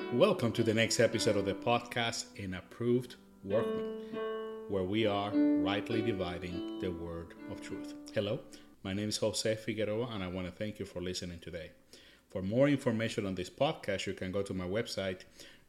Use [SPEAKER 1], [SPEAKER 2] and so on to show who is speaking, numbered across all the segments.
[SPEAKER 1] Welcome to the next episode of the podcast, An Approved Workman, where we are rightly dividing the word of truth. Hello, my name is Jose Figueroa, and I want to thank you for listening today. For more information on this podcast, you can go to my website,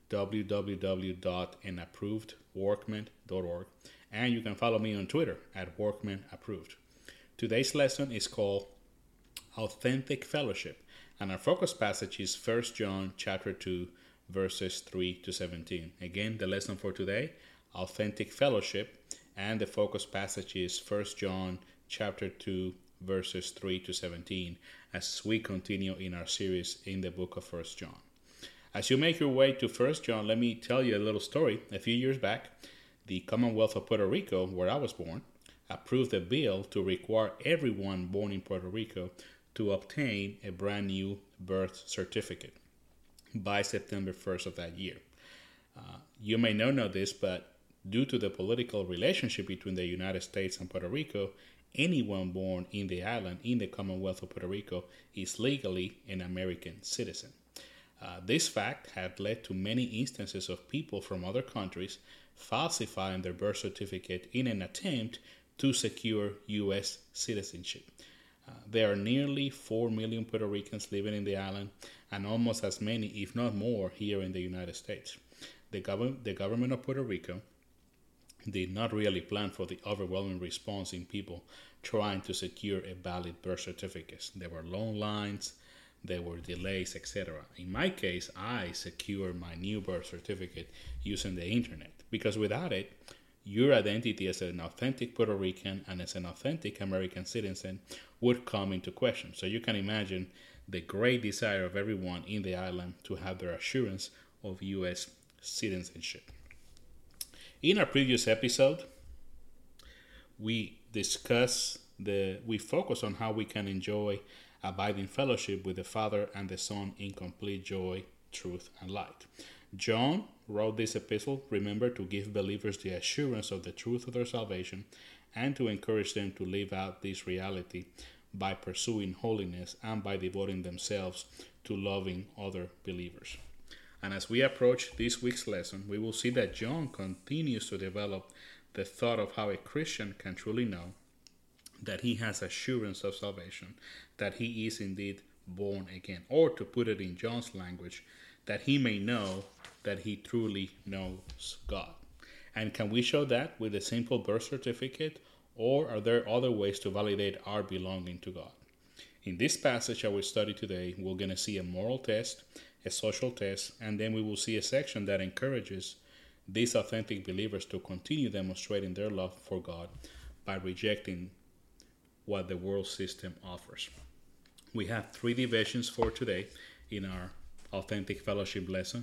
[SPEAKER 1] www.anapprovedworkman.org, and you can follow me on Twitter at WorkmanApproved. Today's lesson is called Authentic Fellowship, and our focus passage is 1 John chapter 2, verses 3 to 17. Again, the lesson for today, Authentic Fellowship, and the focus passage is 1 John chapter 2, verses 3 to 17, as we continue in our series in the book of 1 John. As you make your way to 1 John, let me tell you a little story. A few years back, the Commonwealth of Puerto Rico, where I was born, approved a bill to require everyone born in Puerto Rico to obtain a brand new birth certificate by September 1st of that year. You may not know this, but due to the political relationship between the United States and Puerto Rico, anyone born in the island, in the Commonwealth of Puerto Rico, is legally an American citizen. This fact had led to many instances of people from other countries falsifying their birth certificate in an attempt to secure U.S. citizenship. There are nearly 4 million Puerto Ricans living in the island, and almost as many, if not more, here in the United States. The government of Puerto Rico did not really plan for the overwhelming response in people trying to secure a valid birth certificate. There were long lines, there were delays, etc. In my case, I secured my new birth certificate using the internet, because without it, your identity as an authentic Puerto Rican and as an authentic American citizen would come into question. So you can imagine the great desire of everyone in the island to have their assurance of U.S. citizenship. In our previous episode, we focus on how we can enjoy abiding fellowship with the Father and the Son in complete joy, truth, and light. John wrote this epistle, remember, to give believers the assurance of the truth of their salvation and to encourage them to live out this reality by pursuing holiness and by devoting themselves to loving other believers. And as we approach this week's lesson, we will see that John continues to develop the thought of how a Christian can truly know that he has assurance of salvation, that he is indeed born again, or to put it in John's language, that he may know that he truly knows God. And can we show that with a simple birth certificate, or are there other ways to validate our belonging to God? In this passage I will study today, we're going to see a moral test, a social test, and then we will see a section that encourages these authentic believers to continue demonstrating their love for God by rejecting what the world system offers. We have 3 divisions for today in our authentic fellowship lesson.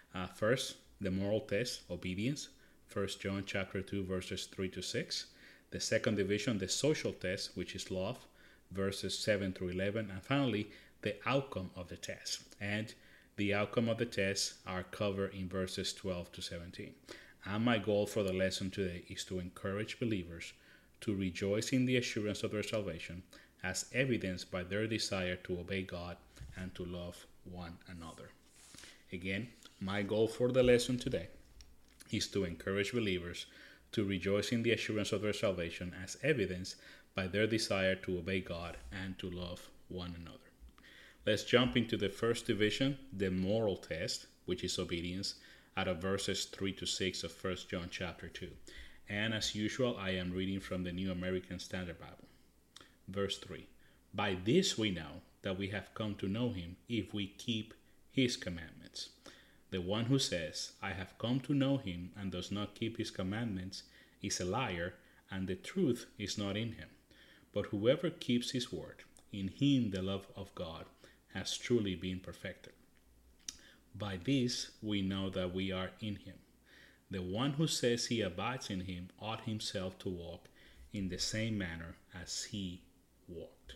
[SPEAKER 1] First, the moral test, obedience, 1 John chapter 2, verses 3 to 6. The second division, the social test, which is love, verses 7 through 11. And finally, the outcome of the test. And the outcome of the test are covered in verses 12 to 17. And my goal for the lesson today is to encourage believers to rejoice in the assurance of their salvation as evidenced by their desire to obey God and to love one another. Again, my goal for the lesson today is to encourage believers to rejoice in the assurance of their salvation as evidenced by their desire to obey God and to love one another. Let's jump into the first division, the moral test, which is obedience, out of verses 3 to 6 of 1 John chapter 2. And as usual, I am reading from the New American Standard Bible. Verse 3. By this we know that we have come to know him if we keep his commandments. The one who says, I have come to know him and does not keep his commandments is a liar, and the truth is not in him. But whoever keeps his word, in him the love of God has truly been perfected. By this we know that we are in him. The one who says he abides in him ought himself to walk in the same manner as he walked.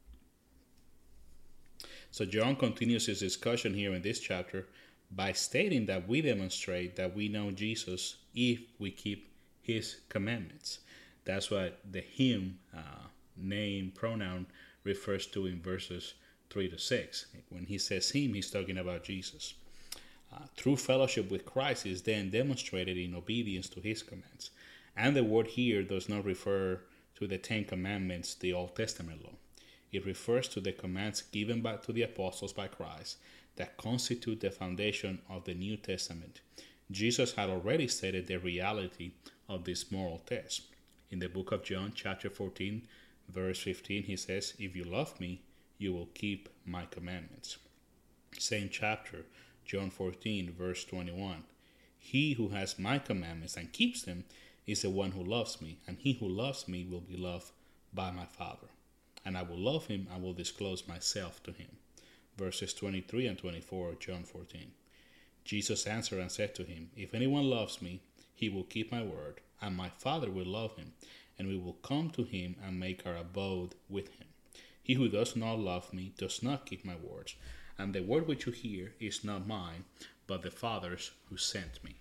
[SPEAKER 1] So John continues his discussion here in this chapter by stating that we demonstrate that we know Jesus if we keep his commandments. That's what the him name pronoun refers to in verses 3 to 6. When he says him, he's talking about Jesus. True fellowship with Christ is then demonstrated in obedience to his commands. And the word here does not refer to the Ten Commandments, the Old Testament law. It refers to the commands given to the apostles by Christ that constitute the foundation of the New Testament. Jesus had already stated the reality of this moral test. In the book of John, chapter 14, verse 15, he says, "If you love me, you will keep my commandments." Same chapter, John 14, verse 21. "He who has my commandments and keeps them is the one who loves me, and he who loves me will be loved by my Father. And I will love him, I will disclose myself to him." Verses 23 and 24 of John 14. Jesus answered and said to him, "If anyone loves me, he will keep my word, and my Father will love him, and we will come to him and make our abode with him. He who does not love me does not keep my words, and the word which you hear is not mine, but the Father's who sent me."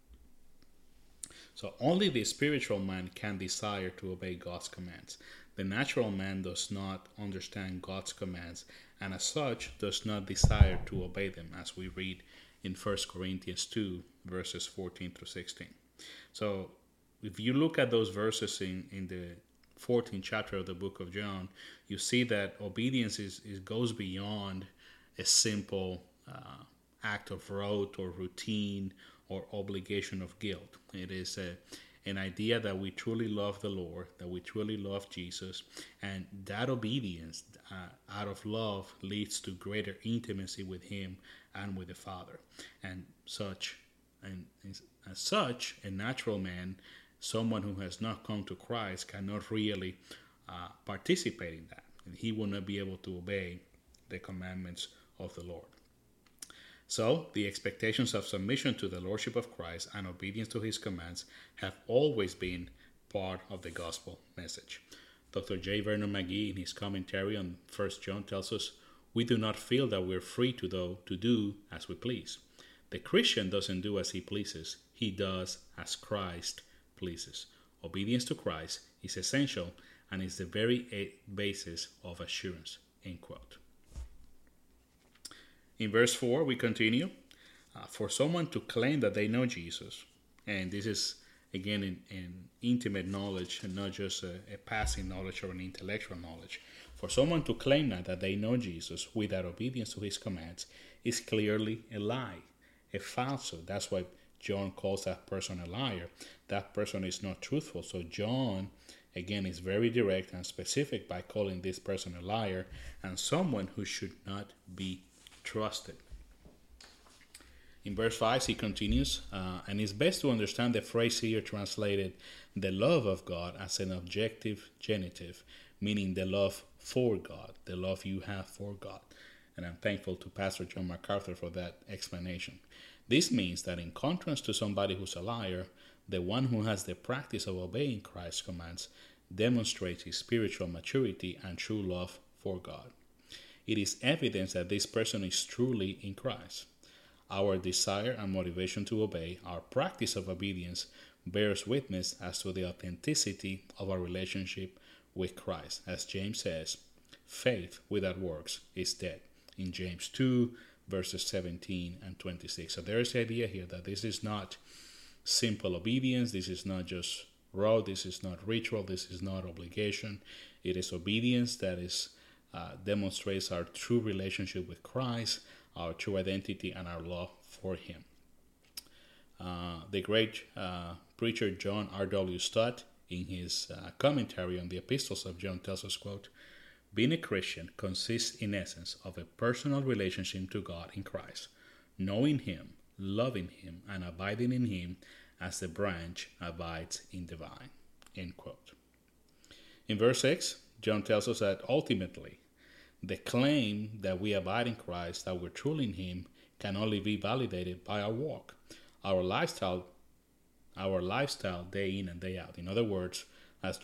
[SPEAKER 1] So only the spiritual man can desire to obey God's commands. The natural man does not understand God's commands, and as such does not desire to obey them, as we read in 1 Corinthians 2, verses 14 through 16. So if you look at those verses in the 14th chapter of the book of John, you see that obedience goes beyond a simple act of rote or routine or obligation of guilt. It is an idea that we truly love the Lord, that we truly love Jesus, and that obedience out of love leads to greater intimacy with him and with the Father. And as such, a natural man, someone who has not come to Christ, cannot really participate in that. And he will not be able to obey the commandments of the Lord. So, the expectations of submission to the Lordship of Christ and obedience to his commands have always been part of the gospel message. Dr. J. Vernon McGee, in his commentary on 1 John, tells us, "We do not feel that we're free to do as we please. The Christian doesn't do as he pleases. He does as Christ pleases. Obedience to Christ is essential and is the very basis of assurance." End quote. In verse 4, we continue. For someone to claim that they know Jesus, and this is, again, in intimate knowledge and not just a passing knowledge or an intellectual knowledge. For someone to claim that they know Jesus without obedience to his commands is clearly a lie, a falsehood. That's why John calls that person a liar. That person is not truthful. So John, again, is very direct and specific by calling this person a liar and someone who should not be trusted. In verse 5, he continues, and it's best to understand the phrase here translated, "the love of God," as an objective genitive, meaning the love for God, the love you have for God. And I'm thankful to Pastor John MacArthur for that explanation. This means that in contrast to somebody who's a liar, the one who has the practice of obeying Christ's commands demonstrates his spiritual maturity and true love for God. It is evidence that this person is truly in Christ. Our desire and motivation to obey, our practice of obedience, bears witness as to the authenticity of our relationship with Christ. As James says, faith without works is dead. In James 2, verses 17 and 26. So there is the idea here that this is not simple obedience. This is not just rote. This is not ritual. This is not obligation. It is obedience that demonstrates our true relationship with Christ, our true identity, and our love for him. The great preacher John R.W. Stott, in his commentary on the epistles of John, tells us, quote, "Being a Christian consists in essence of a personal relationship to God in Christ, knowing him, loving him, and abiding in him as the branch abides in the vine." End quote. In verse 6, John tells us that ultimately, the claim that we abide in Christ, that we're truly in him, can only be validated by our walk, our lifestyle day in and day out. In other words, as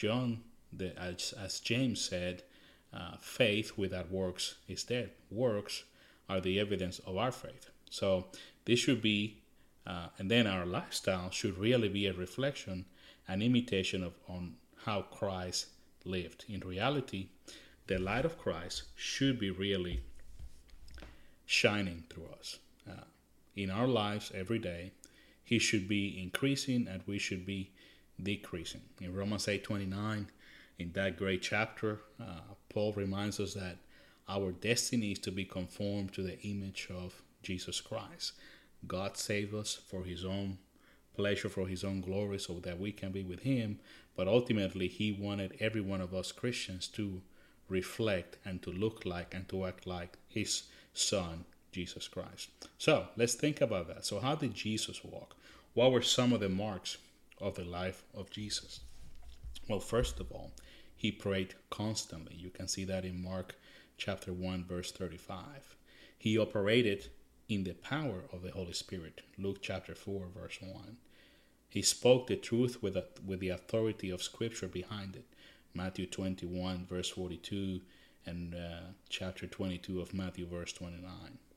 [SPEAKER 1] James said, faith without works is dead. Works are the evidence of our faith. So this should be, and then our lifestyle should really be a reflection, an imitation on how Christ lived. In reality, the light of Christ should be really shining through us. in our lives every day, he should be increasing and we should be decreasing. In Romans 8:29, in that great chapter, Paul reminds us that our destiny is to be conformed to the image of Jesus Christ. God saved us for his own pleasure, for his own glory, so that we can be with him. But ultimately, he wanted every one of us Christians to reflect and to look like and to act like his son, Jesus Christ. So let's think about that. So how did Jesus walk? What were some of the marks of the life of Jesus? Well, first of all, he prayed constantly. You can see that in Mark chapter 1, verse 35. He operated in the power of the Holy Spirit. Luke chapter 4, verse 1. He spoke the truth with the authority of Scripture behind it. Matthew 21, verse 42, and chapter 22 of Matthew, verse 29.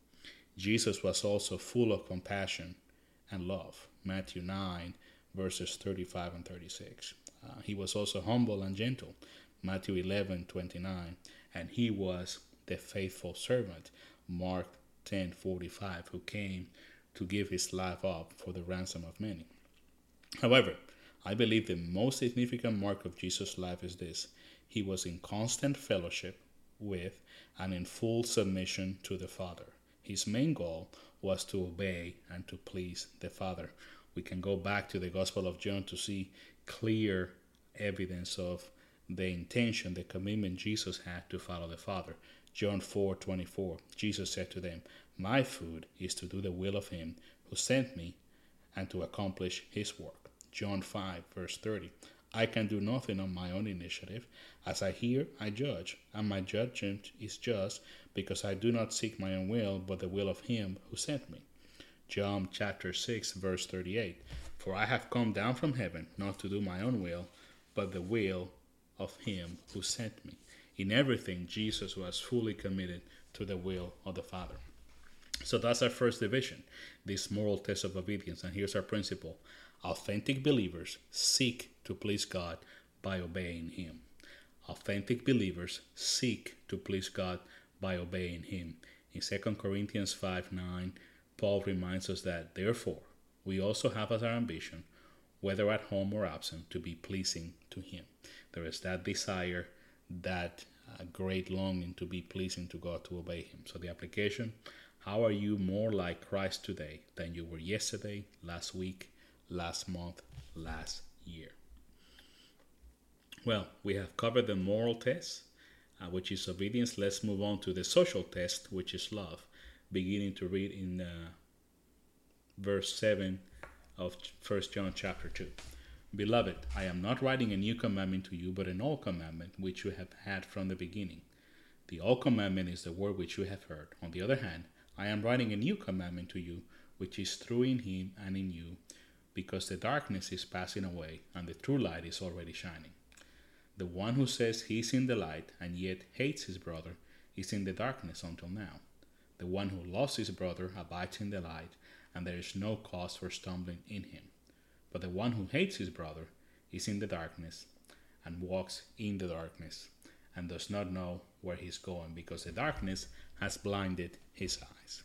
[SPEAKER 1] Jesus was also full of compassion and love. Matthew 9, verses 35 and 36. He was also humble and gentle. Matthew 11:29. And he was the faithful servant. Mark 10:45, who came to give his life up for the ransom of many. However, I believe the most significant mark of Jesus' life is this: he was in constant fellowship with and in full submission to the Father. His main goal was to obey and to please the Father. We can go back to the Gospel of John to see clear evidence of the intention, the commitment Jesus had to follow the Father. John 4:24, Jesus said to them, "My food is to do the will of him who sent me and to accomplish his work." John 5, verse 30, "I can do nothing on my own initiative. As I hear, I judge, and my judgment is just, because I do not seek my own will, but the will of him who sent me." John chapter 6, verse 38, "For I have come down from heaven, not to do my own will, but the will of him who sent me." In everything, Jesus was fully committed to the will of the Father. So that's our first division, this moral test of obedience. And here's our principle: authentic believers seek to please God by obeying him. Authentic believers seek to please God by obeying him. In 2 Corinthians 5:9, Paul reminds us that, "Therefore, we also have as our ambition, whether at home or absent, to be pleasing to him." There is that desire, that great longing to be pleasing to God, to obey him. So the application: how are you more like Christ today than you were yesterday, last week, last month, last year? Well, we have covered the moral test, which is obedience. Let's move on to the social test, which is love. Beginning to read in verse 7 of 1 John chapter 2. "Beloved, I am not writing a new commandment to you, but an old commandment which you have had from the beginning. The old commandment is the word which you have heard. On the other hand, I am writing a new commandment to you, which is true in him and in you, because the darkness is passing away and the true light is already shining. The one who says he is in the light and yet hates his brother is in the darkness until now. The one who loves his brother abides in the light, and there is no cause for stumbling in him. But the one who hates his brother is in the darkness and walks in the darkness and does not know where he is going, because the darkness has blinded his eyes."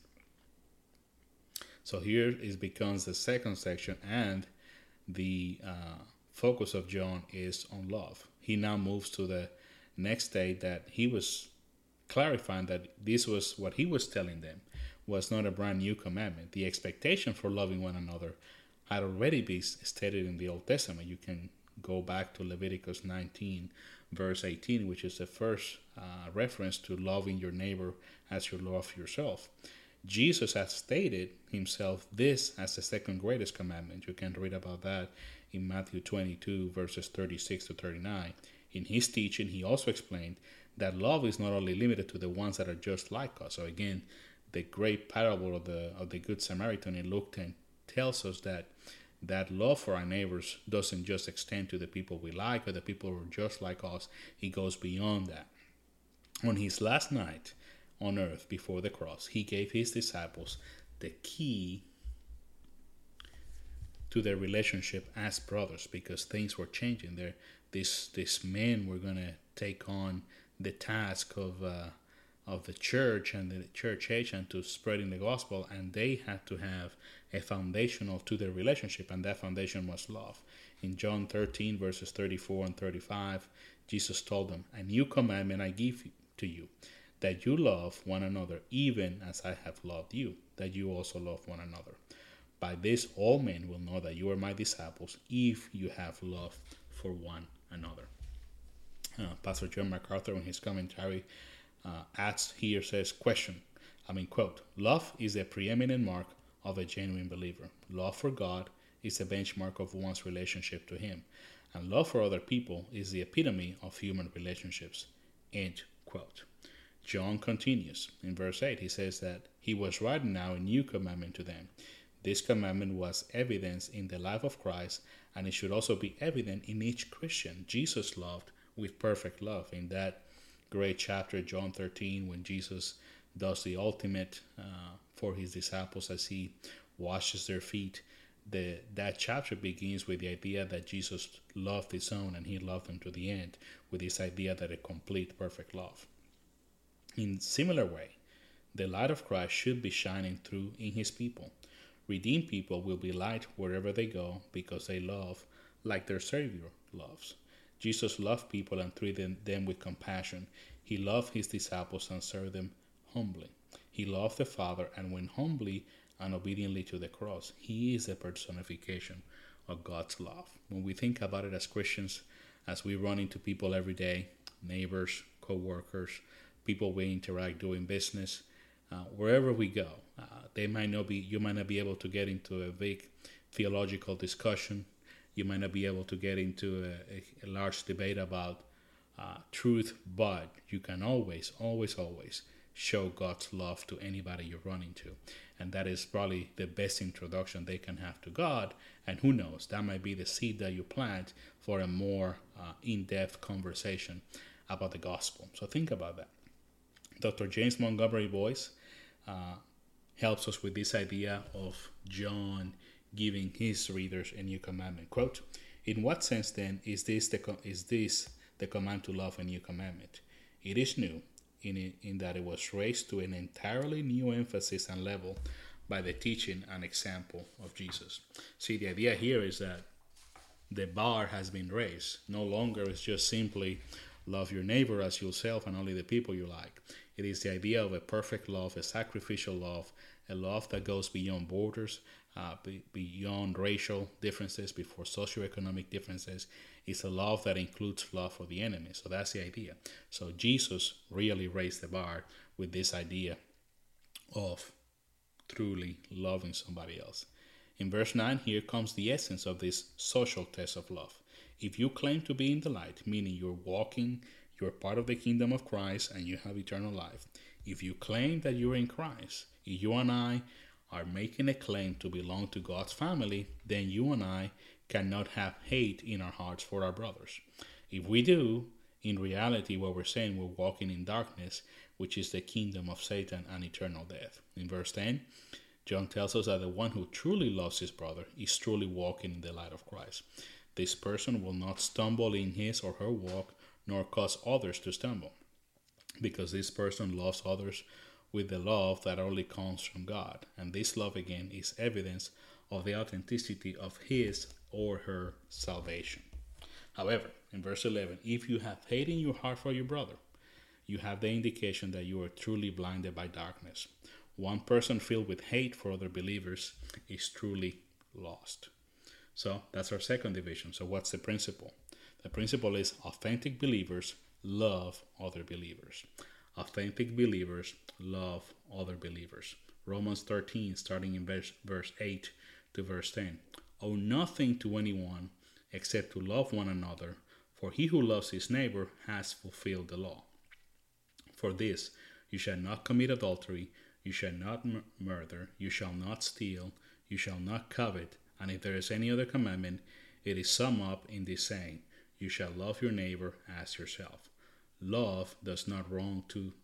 [SPEAKER 1] So here it becomes the second section, and the focus of John is on love. He now moves to the next stage, that he was clarifying that this was what he was telling them was not a brand new commandment. The expectation for loving one another had already been stated in the Old Testament. You can go back to Leviticus 19, verse 18, which is the first reference to loving your neighbor as you love yourself. Jesus has stated himself this as the second greatest commandment. You can read about that in Matthew 22, verses 36 to 39. In his teaching, he also explained that love is not only limited to the ones that are just like us. So again, the great parable of the Good Samaritan in Luke 10 tells us that love for our neighbors doesn't just extend to the people we like or the people who are just like us. It goes beyond that. On his last night on earth before the cross, he gave his disciples the key to their relationship as brothers, because things were changing there. These men were going to take on the task of of the church and the church age and to spreading the gospel, and they had to have a foundation of to their relationship, and that foundation was love. In John 13 verses 34 and 35, Jesus told them, "A new commandment I give to you, that you love one another, even as I have loved you, that you also love one another. By this all men will know that you are my disciples, if you have love for one another." Pastor John MacArthur, in his commentary, adds here, says, quote, "Love is the preeminent mark of a genuine believer. Love for God is the benchmark of one's relationship to Him, and love for other people is the epitome of human relationships." End quote. John continues. In verse 8, he says that he was writing now a new commandment to them. This commandment was evidence in the life of Christ, and it should also be evident in each Christian. Jesus loved with perfect love. In that great chapter, John 13, when Jesus does the ultimate for his disciples as he washes their feet, that chapter begins with the idea that Jesus loved his own and he loved them to the end, with this idea that a complete, perfect love. In similar way, the light of Christ should be shining through in his people. Redeemed people will be light wherever they go because they love like their Savior loves. Jesus loved people and treated them with compassion. He loved his disciples and served them humbly. He loved the Father and went humbly and obediently to the cross. He is the personification of God's love. When we think about it as Christians, as we run into people every day, neighbors, co-workers, people we interact doing business, wherever we go, you might not be able to get into a big theological discussion. You might not be able to get into a large debate about truth, but you can always show God's love to anybody you run into. And that is probably the best introduction they can have to God. And who knows, that might be the seed that you plant for a more in-depth conversation about the gospel. So think about that. Dr. James Montgomery Boyce helps us with this idea of John giving his readers a new commandment. Quote, "In what sense then is this the command to love a new commandment? It is new in that it was raised to an entirely new emphasis and level by the teaching and example of Jesus." See, the idea here is that the bar has been raised. No longer is just simply love your neighbor as yourself and only the people you like. It is the idea of a perfect love, a sacrificial love, a love that goes beyond borders, beyond racial differences, before socioeconomic differences. It's a love that includes love for the enemy. So that's the idea. So Jesus really raised the bar with this idea of truly loving somebody else. In verse 9, here comes the essence of this social test of love. If you claim to be in the light, meaning you're part of the kingdom of Christ and you have eternal life. If you claim that you're in Christ, if you and I are making a claim to belong to God's family, then you and I cannot have hate in our hearts for our brothers. If we do, in reality, what we're saying, we're walking in darkness, which is the kingdom of Satan and eternal death. In verse 10, John tells us that the one who truly loves his brother is truly walking in the light of Christ. This person will not stumble in his or her walk, nor cause others to stumble, because this person loves others with the love that only comes from God. And this love, again, is evidence of the authenticity of his or her salvation. However, in verse 11, if you have hate in your heart for your brother, you have the indication that you are truly blinded by darkness. One person filled with hate for other believers is truly lost. So that's our second division. So what's the principle? The principle is authentic believers love other believers. Authentic believers love other believers. Romans 13, starting in verse 8 to verse 10. Owe nothing to anyone except to love one another, for he who loves his neighbor has fulfilled the law. For this, you shall not commit adultery, you shall not murder, you shall not steal, you shall not covet, and if there is any other commandment, it is summed up in this saying, you shall love your neighbor as yourself. Love does no wrong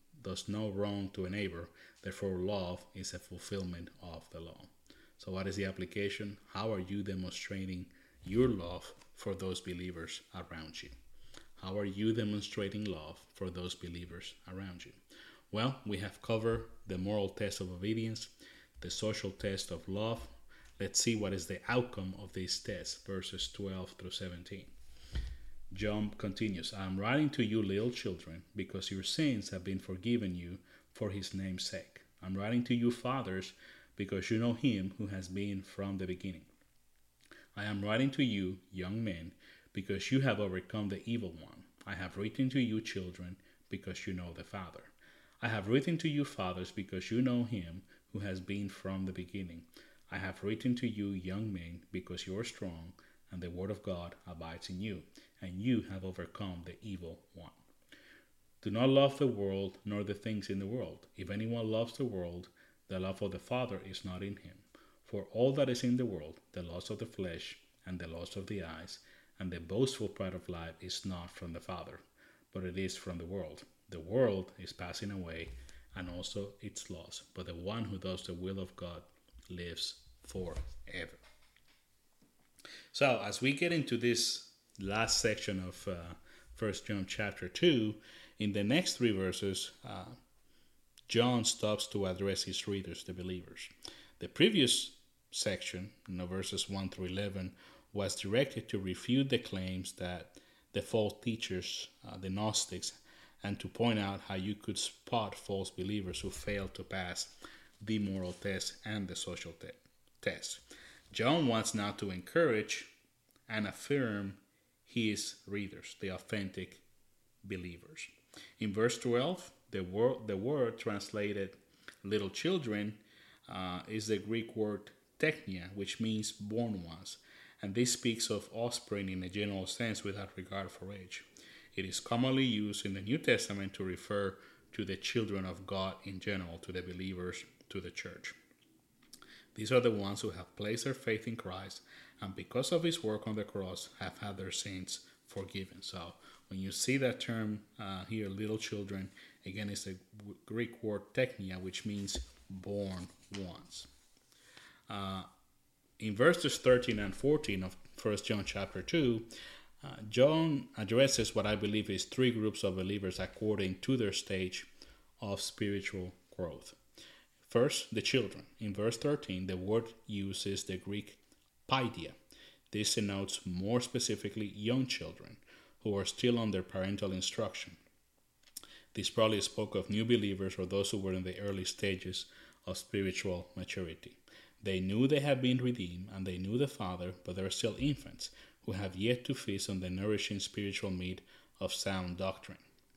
[SPEAKER 1] to a neighbor, therefore love is a fulfillment of the law. So what is the application? How are you demonstrating your love for those believers around you? How are you demonstrating love for those believers around you? Well, we have covered the moral test of obedience, the social test of love. Let's see what is the outcome of these tests, verses 12 through 17. John continues, I am writing to you, little children, because your sins have been forgiven you for his name's sake. I'm writing to you, fathers, because you know him who has been from the beginning. I am writing to you, young men, because you have overcome the evil one. I have written to you, children, because you know the Father. I have written to you, fathers, because you know him who has been from the beginning. I have written to you, young men, because you are strong, and the word of God abides in you, and you have overcome the evil one. Do not love the world, nor the things in the world. If anyone loves the world, the love of the Father is not in him. For all that is in the world, the lust of the flesh, and the lust of the eyes, and the boastful pride of life is not from the Father, but it is from the world. The world is passing away, and also its lusts, but the one who does the will of God lives forever. So, as we get into this last section of 1 John chapter 2, in the next three verses, John stops to address his readers, the believers. The previous section, verses 1 through 11, was directed to refute the claims that the false teachers, the Gnostics, and to point out how you could spot false believers who failed to pass the moral test and the social test. John wants now to encourage and affirm his readers, the authentic believers. In verse 12, the word translated little children is the Greek word teknia, which means born ones, and this speaks of offspring in a general sense without regard for age. It is commonly used in the New Testament to refer to the children of God in general, to the believers, to the church. These are the ones who have placed their faith in Christ, and because of his work on the cross, have had their sins forgiven. So when you see that term here, little children, again, it's the Greek word teknia, which means born ones. In verses 13 and 14 of 1 John chapter 2, John addresses what I believe is three groups of believers according to their stage of spiritual growth. First, the children. In verse 13, the word uses the Greek paidia. This denotes more specifically young children who are still under parental instruction. This probably spoke of new believers or those who were in the early stages of spiritual maturity. They knew they had been redeemed and they knew the Father, but they are still infants who have yet to feast on the nourishing spiritual meat of sound doctrine.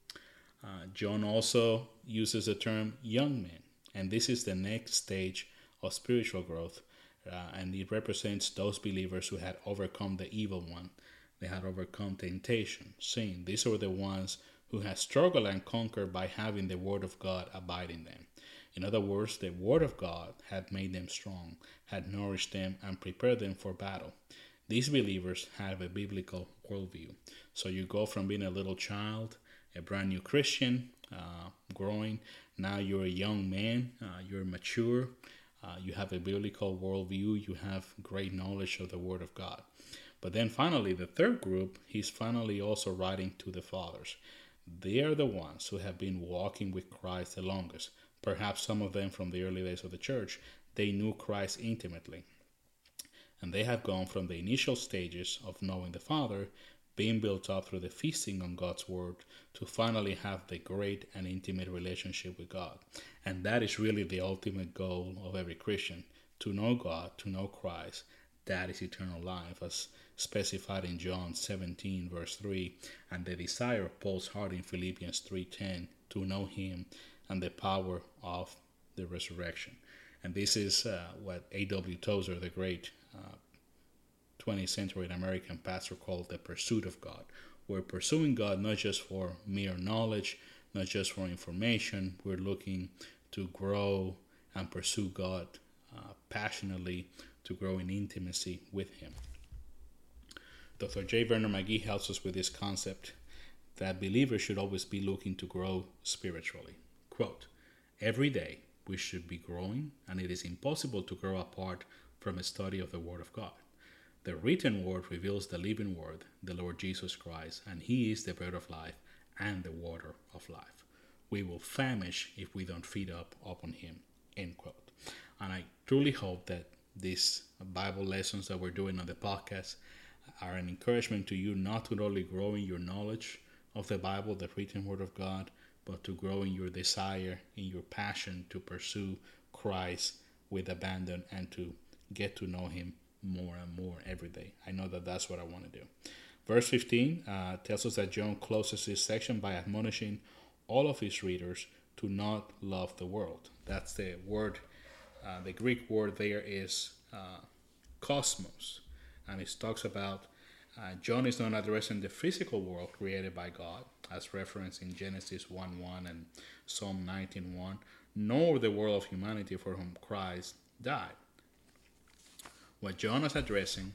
[SPEAKER 1] John also uses the term young men, and this is the next stage of spiritual growth, and it represents those believers who had overcome the evil one. They had overcome temptation, sin. These are the ones who had struggled and conquered by having the Word of God abide in them. In other words, the Word of God had made them strong, had nourished them, and prepared them for battle. These believers have a biblical worldview. So you go from being a little child, a brand new Christian, growing. Now you're a young man, you're mature, you have a biblical worldview, you have great knowledge of the Word of God. But then finally, the third group, he's finally also writing to the fathers. They are the ones who have been walking with Christ the longest. Perhaps some of them from the early days of the church, they knew Christ intimately. And they have gone from the initial stages of knowing the Father, being built up through the feasting on God's Word, to finally have the great and intimate relationship with God. And that is really the ultimate goal of every Christian, to know God, to know Christ. That is eternal life, as specified in John 17, verse 3, and the desire of Paul's heart in Philippians 3:10, to know Him and the power of the resurrection. And this is what A.W. Tozer, the great 20th century American pastor, called the pursuit of God. We're pursuing God not just for mere knowledge, not just for information. We're looking to grow and pursue God passionately, to grow in intimacy with Him. Dr. J. Vernon McGee helps us with this concept that believers should always be looking to grow spiritually. Quote, "Every day we should be growing, and it is impossible to grow apart from a study of the Word of God. The written Word reveals the living Word, the Lord Jesus Christ, and He is the bread of life and the water of life." we will famish if we don't feed upon him, end quote. And I truly hope that these Bible lessons that we're doing on the podcast are an encouragement to you not to only grow in your knowledge of the Bible, the written word of God, but to grow in your desire, in your passion to pursue Christ with abandon and to get to know him more and more every day. I know that that's what I want to do. Verse 15 tells us that John closes this section by admonishing all of his readers to not love the world. That's the word, the Greek word there is cosmos. And it talks about John is not addressing the physical world created by God, as referenced in Genesis 1:1 and Psalm 19:1, nor the world of humanity for whom Christ died. What John is addressing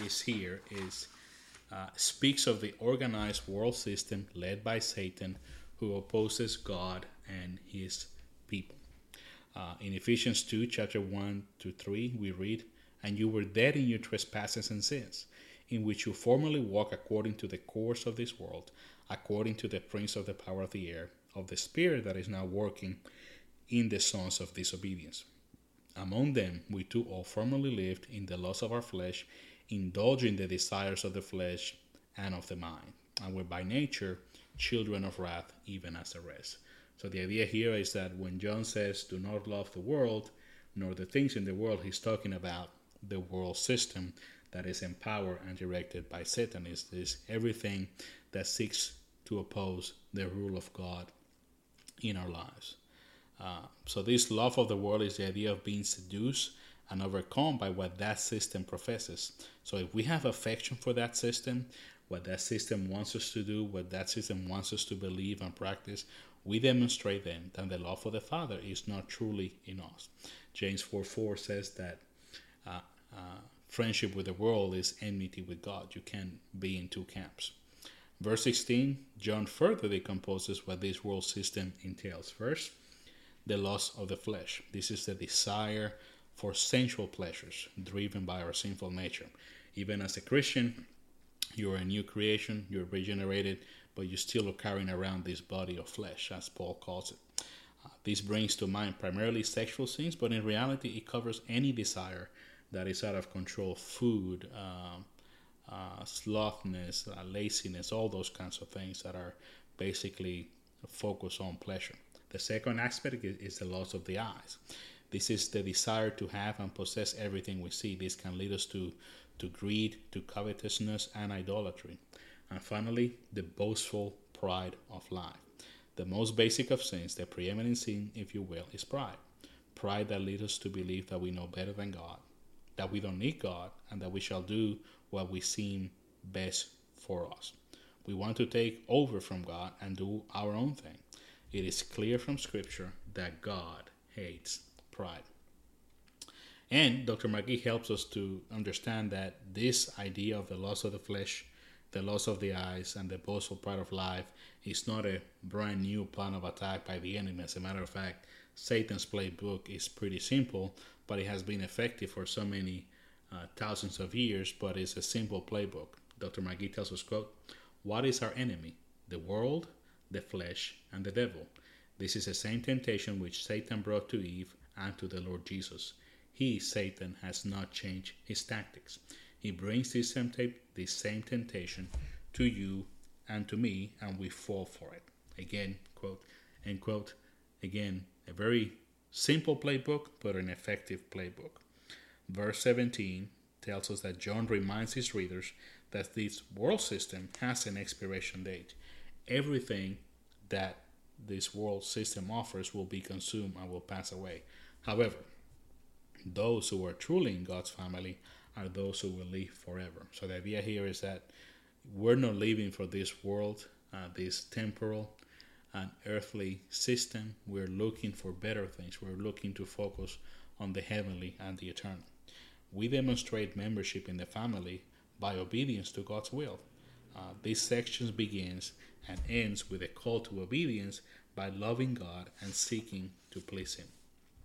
[SPEAKER 1] speaks of the organized world system led by Satan, who opposes God and his people. In Ephesians 2, chapter 1-3, we read, "And you were dead in your trespasses and sins, in which you formerly walked according to the course of this world, according to the prince of the power of the air, of the spirit that is now working in the sons of disobedience. Among them we too all formerly lived in the lusts of our flesh, indulging the desires of the flesh and of the mind, and were by nature children of wrath, even as the rest." So the idea here is that when John says, "Do not love the world, nor the things in the world," he's talking about the world system that is empowered and directed by Satan. Is everything that seeks to oppose the rule of God in our lives. So this love of the world is the idea of being seduced and overcome by what that system professes. So if we have affection for that system, what that system wants us to do, what that system wants us to believe and practice, we demonstrate then that the love of the Father is not truly in us. James 4:4 says that friendship with the world is enmity with God. You can't be in two camps. Verse 16, John further decomposes what this world system entails. First, the lust of the flesh. This is the desire for sensual pleasures driven by our sinful nature. Even as a Christian, you're a new creation, you're regenerated, but you still are carrying around this body of flesh, as Paul calls it. This brings to mind primarily sexual sins, but in reality it covers any desire that is out of control: food, slothness, laziness, all those kinds of things that are basically focused on pleasure. The second aspect is the lust of the eyes. This is the desire to have and possess everything we see. This can lead us to greed, to covetousness, and idolatry. And finally, the boastful pride of life. The most basic of sins, the preeminent sin, if you will, is pride. Pride that leads us to believe that we know better than God, that we don't need God, and that we shall do what we seem best for us. We want to take over from God and do our own thing. It is clear from Scripture that God hates pride. And Dr. McGee helps us to understand that this idea of the lust of the flesh, the lust of the eyes, and the boastful pride of life is not a brand new plan of attack by the enemy. As a matter of fact, Satan's playbook is pretty simple, but it has been effective for so many thousands of years, but it's a simple playbook. Dr. McGee tells us, quote, "What is our enemy? The world, the flesh, and the devil. This is the same temptation which Satan brought to Eve and to the Lord Jesus. He, Satan, has not changed his tactics. He brings this same temptation to you and to me, and we fall for it." Again, quote, end quote. Again, a very simple playbook, but an effective playbook. Verse 17 tells us that John reminds his readers that this world system has an expiration date. Everything that this world system offers will be consumed and will pass away. However, those who are truly in God's family are those who will live forever. So the idea here is that we're not living for this world, this temporal and earthly system. We're looking for better things. We're looking to focus on the heavenly and the eternal. We demonstrate membership in the family by obedience to God's will. This section begins and ends with a call to obedience by loving God and seeking to please Him.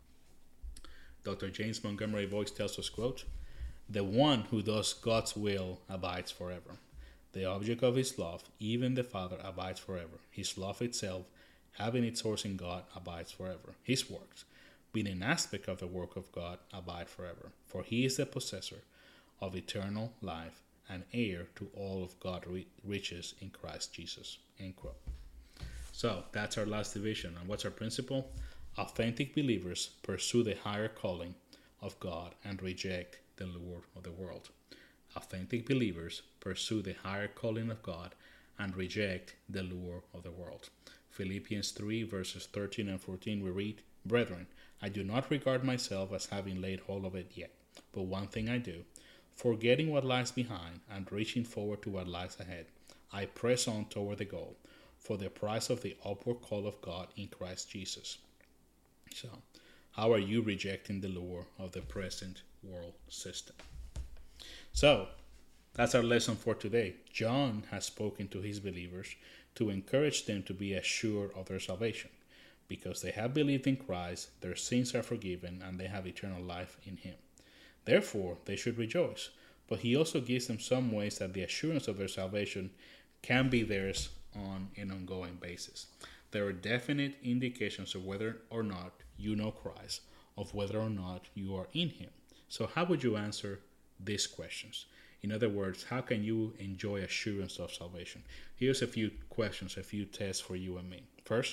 [SPEAKER 1] Dr. James Montgomery Boyce tells us, quote, "The one who does God's will abides forever. The object of His love, even the Father, abides forever. His love itself having its source in God, abides forever. His works, being an aspect of the work of God, abide forever. For he is the possessor of eternal life and heir to all of God's riches in Christ Jesus. End quote. So that's our last division. And what's our principle? Authentic believers pursue the higher calling of God and reject the lure of the world. Authentic believers pursue the higher calling of God and reject the lure of the world. Philippians 3 verses 13 and 14 we read, Brethren, I do not regard myself as having laid hold of it yet, but one thing I do, forgetting what lies behind and reaching forward to what lies ahead, I press on toward the goal, for the prize of the upward call of God in Christ Jesus. So, how are you rejecting the lure of the present world system? So, that's our lesson for today. John has spoken to his believers to encourage them to be assured of their salvation. Because they have believed in Christ, their sins are forgiven, and they have eternal life in him. Therefore, they should rejoice. But he also gives them some ways that the assurance of their salvation can be theirs on an ongoing basis. There are definite indications of whether or not you know Christ, of whether or not you are in him. So how would you answer these questions? In other words, how can you enjoy assurance of salvation? Here's a few questions, a few tests for you and me. First,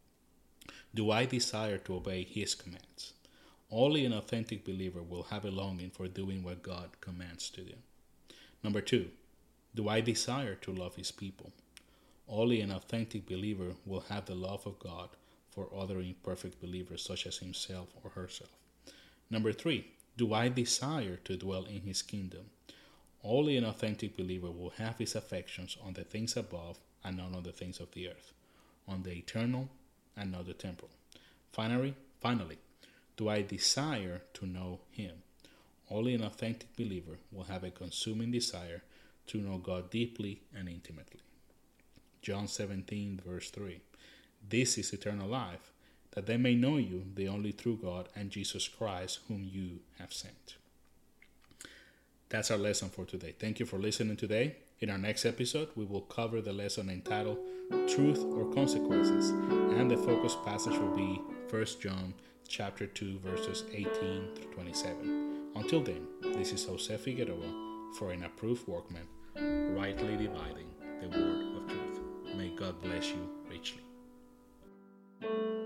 [SPEAKER 1] do I desire to obey his commands? Only an authentic believer will have a longing for doing what God commands to do. Number 2, do I desire to love his people? Only an authentic believer will have the love of God for other imperfect believers such as himself or herself. Number 3, do I desire to dwell in his kingdom? Only an authentic believer will have his affections on the things above and not on the things of the earth, on the eternal and not the temporal. Finally, do I desire to know him? Only an authentic believer will have a consuming desire to know God deeply and intimately. John 17, verse 3. This is eternal life, that they may know you, the only true God, and Jesus Christ, whom you have sent. That's our lesson for today. Thank you for listening today. In our next episode, we will cover the lesson entitled Truth or Consequences, and the focus passage will be 1 John chapter 2, verses 18 through 27. Until then, this is Jose Figueroa for an approved workman, rightly dividing the word of truth. May God bless you richly.